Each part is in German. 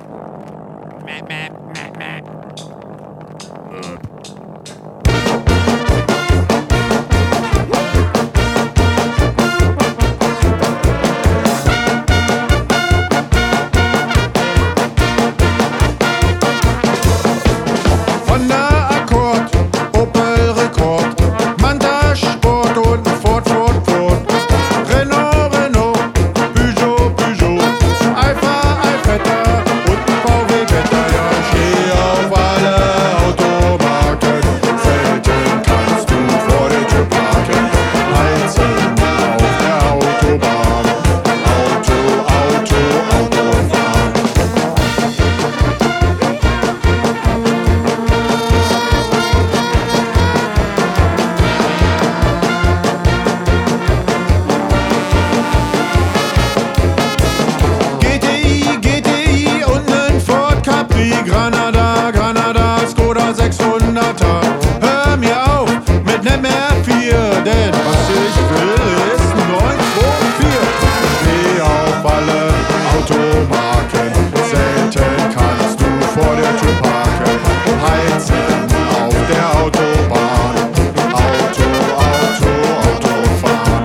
Mäh, mäh, mäh, mäh. Honda Accord, Opel Rekord, Manta Sport und Ford, Ford, Ford, Renault, Renault, Peugeot, Peugeot, Alfa, Alfetta und VW Beta. Ja, ich steh auf alle Automarken, selten kannst du vor der Tür parken. Heizen auf der Autobahn, Autofahren. GTI und nen Ford Capri, Granada, Granada, Skoda 600er. Hör mir auf mit nem R4, denn was ich will ist 924. Steh auf alle Automarken, selten kannst du vor der Tür parken. Heizen auf der Autobahn, Autofahren.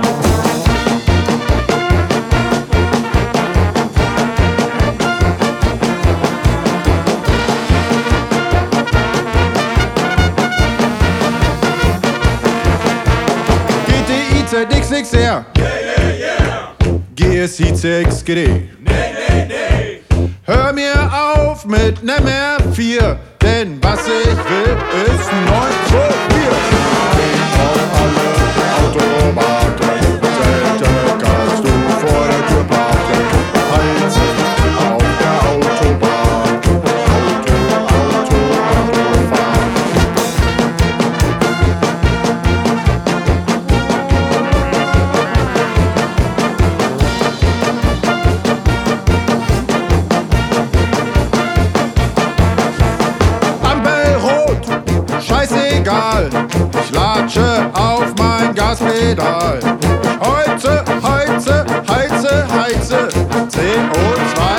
GTI ZXXR, GSI CXGD. Hör mir auf mit nem R4, denn was ich will ist 924. Auf alle Automarken, selten kannst du vor der Tür parken. Heizen auf der Autobahn, Autofahren. Ampel rot, scheißegal, ich latsche auf mein Gaspedal. Heize, heize, heize, heize, 10 und 2.